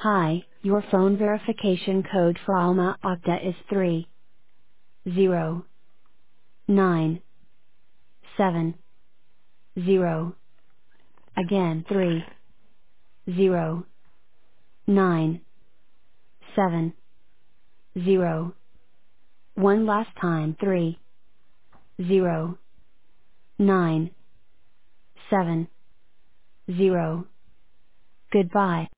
Hi, your phone verification code for Alma Ata is 3097. Again 3097. One last time 3097. Goodbye.